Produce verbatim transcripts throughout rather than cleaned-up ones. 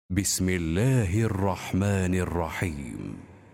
بسم الله الرحمن الرحيم.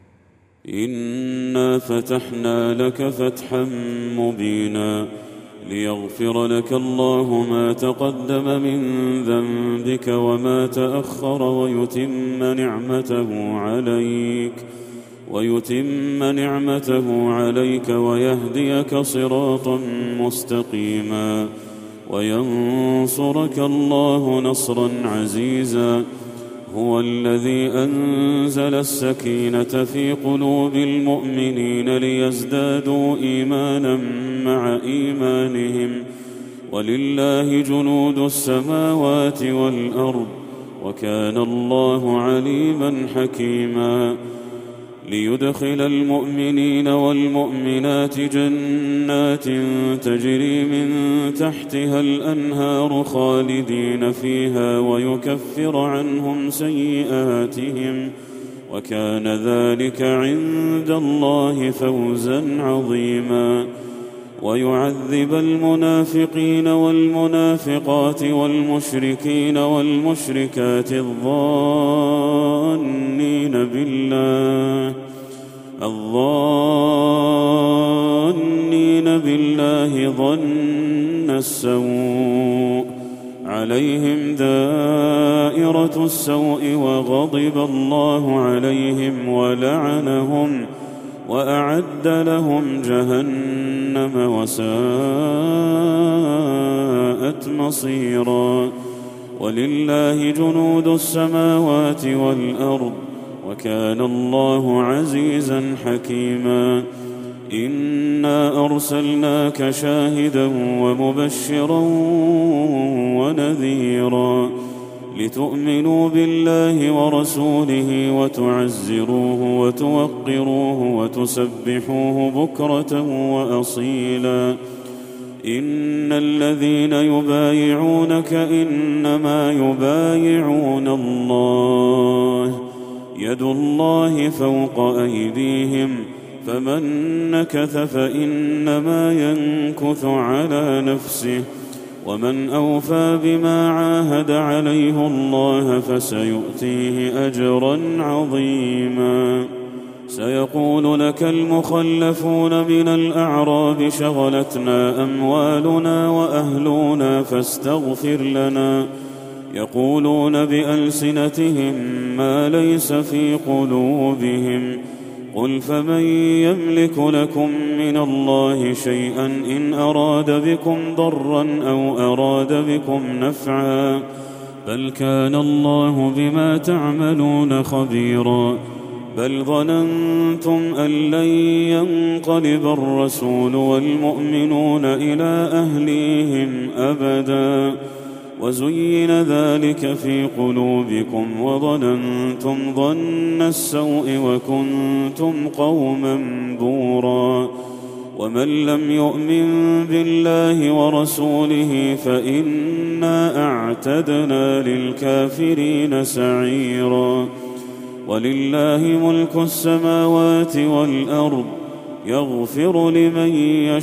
إنا فتحنا لك فتحا مبينا ليغفر لك الله ما تقدم من ذنبك وما تأخر ويتم نعمته عليك ويتم نعمته عليك ويهديك صراطا مستقيما وينصرك الله نصرا عزيزا. هو الذي أنزل السكينة في قلوب المؤمنين ليزدادوا إيمانا مع إيمانهم ولله جنود السماوات والأرض وكان الله عليما حكيما. ليدخل المؤمنين والمؤمنات جنات تجري من تحتها الأنهار خالدين فيها ويكفر عنهم سيئاتهم وكان ذلك عند الله فوزا عظيما. ويعذب المنافقين والمنافقات والمشركين والمشركات الظانين بالله الظانين بالله ظن السوء عليهم دائرة السوء وغضب الله عليهم ولعنهم وأعد لهم جهنم وساءت مصيرا. ولله جنود السماوات والأرض وكان الله عزيزا حكيما. إنا أرسلناك شاهدا ومبشرا ونذيرا لتؤمنوا بالله ورسوله وتعزروه وتوقروه وتسبحوه بكرة وأصيلا. إن الذين يبايعونك إنما يبايعون الله يد الله فوق أيديهم فمن نكث فإنما ينكث على نفسه ومن أوفى بما عاهد عليه الله فسيؤتيه أجرا عظيما. سيقول لك المخلفون من الأعراب شغلتنا أموالنا وأهلنا فاستغفر لنا يقولون بألسنتهم ما ليس في قلوبهم قل فمن يملك لكم من الله شيئا إن أراد بكم ضرا أو أراد بكم نفعا بل كان الله بما تعملون خبيرا. بل ظننتم أن لن ينقلب الرسول والمؤمنون إلى أهليهم أبدا وزين ذلك في قلوبكم وظننتم ظن السوء وكنتم قوما بورا. ومن لم يؤمن بالله ورسوله فإنا أعتدنا للكافرين سعيرا. ولله ملك السماوات والأرض يغفر لمن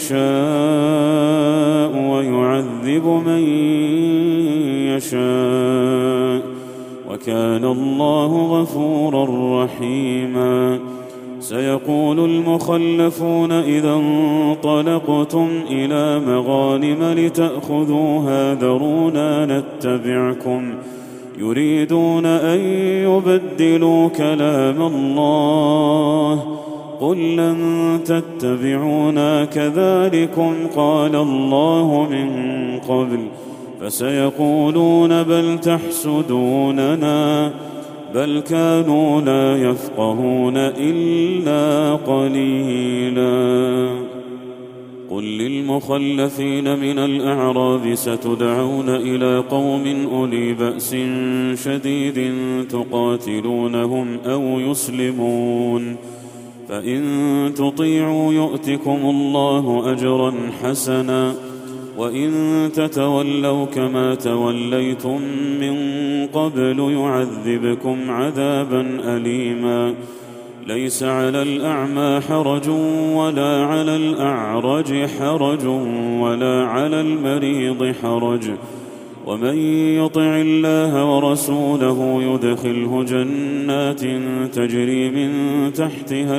يشاء ويعذب من يشاء وكان الله غفورا رحيما. سيقول المخلفون إذا انطلقتم إلى مغانم لتأخذوها ذرونا نتبعكم يريدون أن يبدلوا كلام الله قل لن تتبعونا كذلكم قال الله من قبل فسيقولون بل تحسدوننا بل كانوا لا يفقهون إلا قليلا. قل للمخلفين من الأعراب ستدعون إلى قوم أولي بأس شديد تقاتلونهم أو يسلمون فإن تطيعوا يؤتكم الله أجرا حسنا وإن تتولوا كما توليتم من قبل يعذبكم عذابا أليما. ليس على الأعمى حرج ولا على الأعرج حرج ولا على المريض حرج ومن يطع الله ورسوله يدخله جنات تجري من تحتها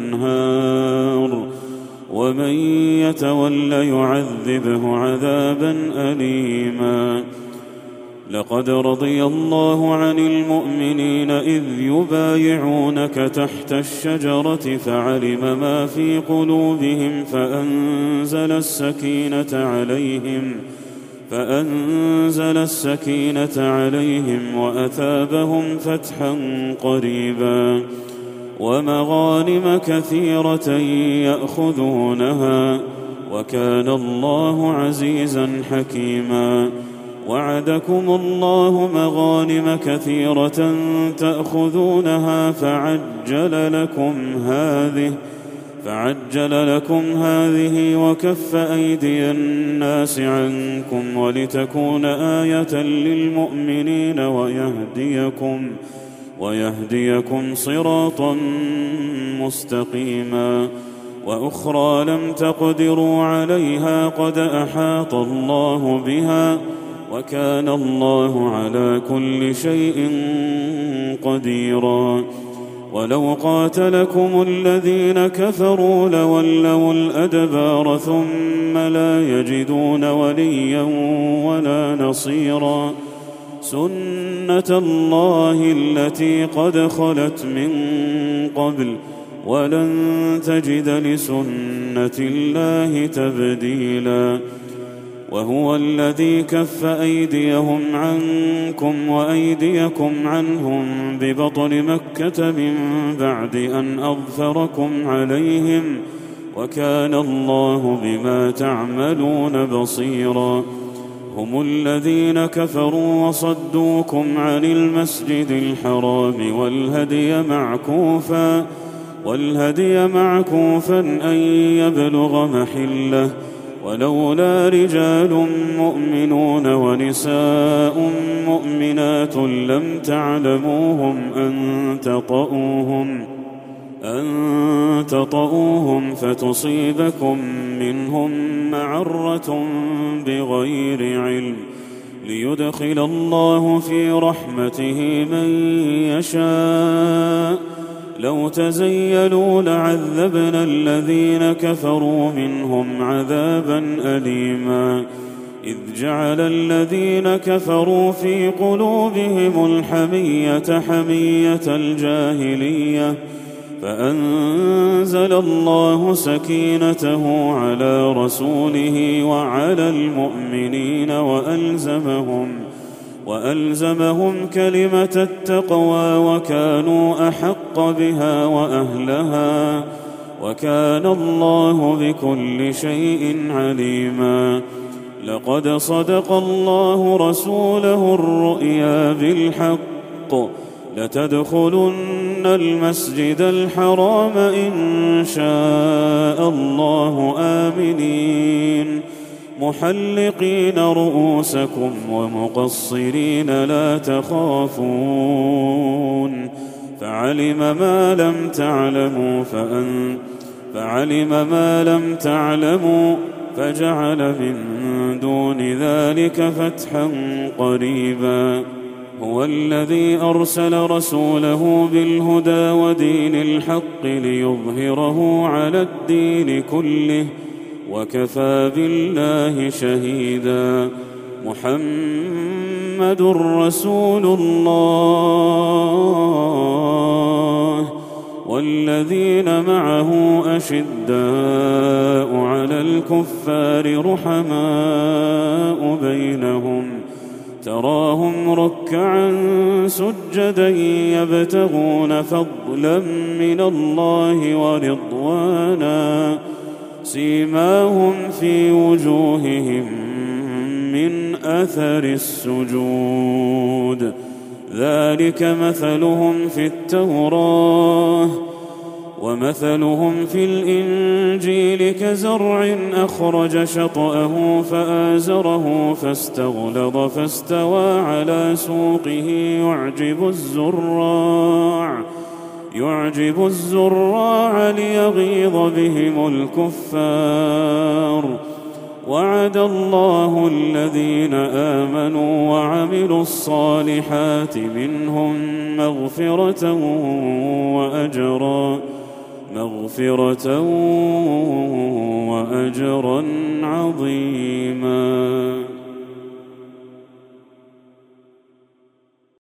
الأنهار ومن يتول يعذبه عذابا أليما. لقد رضي الله عن المؤمنين إذ يبايعونك تحت الشجرة فعلم ما في قلوبهم فأنزل السكينة عليهم فأنزل السكينة عليهم وأثابهم فتحا قريبا ومغانم كثيرة يأخذونها وكان الله عزيزا حكيما. وعدكم الله مغانم كثيرة تأخذونها فعجل لكم هذه فعجل لكم هذه وكف أيدي الناس عنكم ولتكون آية للمؤمنين ويهديكم ويهديكم صراطا مستقيما. وأخرى لم تقدروا عليها قد أحاط الله بها وكان الله على كل شيء قديرا. ولو قاتلكم الذين كفروا لولوا الأدبار ثم لا يجدون وليا ولا نصيرا. سنة الله التي قد خلت من قبل ولن تجد لسنة الله تبديلا. وهو الذي كف أيديهم عنكم وأيديكم عنهم ببطن مكة من بعد أن أظفركم عليهم وكان الله بما تعملون بصيرا. هم الذين كفروا وصدوكم عن المسجد الحرام والهدي معكوفا والهدي معكوفا أن يبلغ محله ولولا رجال مؤمنون ونساء مؤمنات لم تعلموهم أن تطؤوهم أن تطؤوهم فتصيبكم منهم معرة بغير علم ليدخل الله في رحمته من يشاء. لو تزيلوا لعذبنا الذين كفروا منهم عذابا أليما. إذ جعل الذين كفروا في قلوبهم الحمية حمية الجاهلية فأنزل الله سكينته على رسوله وعلى المؤمنين وألزمهم وألزمهم كلمة التقوى وكانوا أحق بها وأهلها وكان الله بكل شيء عليما. لقد صدق الله رسوله الرؤيا بالحق لتدخلن المسجد الحرام إن شاء الله آمنين محلقين رؤوسكم ومقصرين لا تخافون فعلم ما لم تعلموا فأن فعلم ما لم تعلموا فجعل من دون ذلك فتحا قريبا. هو الذي أرسل رسوله بالهدى ودين الحق ليظهره على الدين كله وكفى بالله شهيدا. محمد رسول الله والذين معه أشداء على الكفار رحماء بينهم تراهم ركعا سجدا يبتغون فضلا من الله ورضوانا سيماهم في وجوههم من أثر السجود ذلك مثلهم في التوراة ومثلهم في الإنجيل كزرع أخرج شطأه فآزره فاستغلظ فاستوى على سوقه يعجب الزراع يعجب الزراع ليغيظ بهم الكفار وعد الله الذين آمنوا وعملوا الصالحات منهم مغفرة وأجرا مغفرة وأجرا عظيما.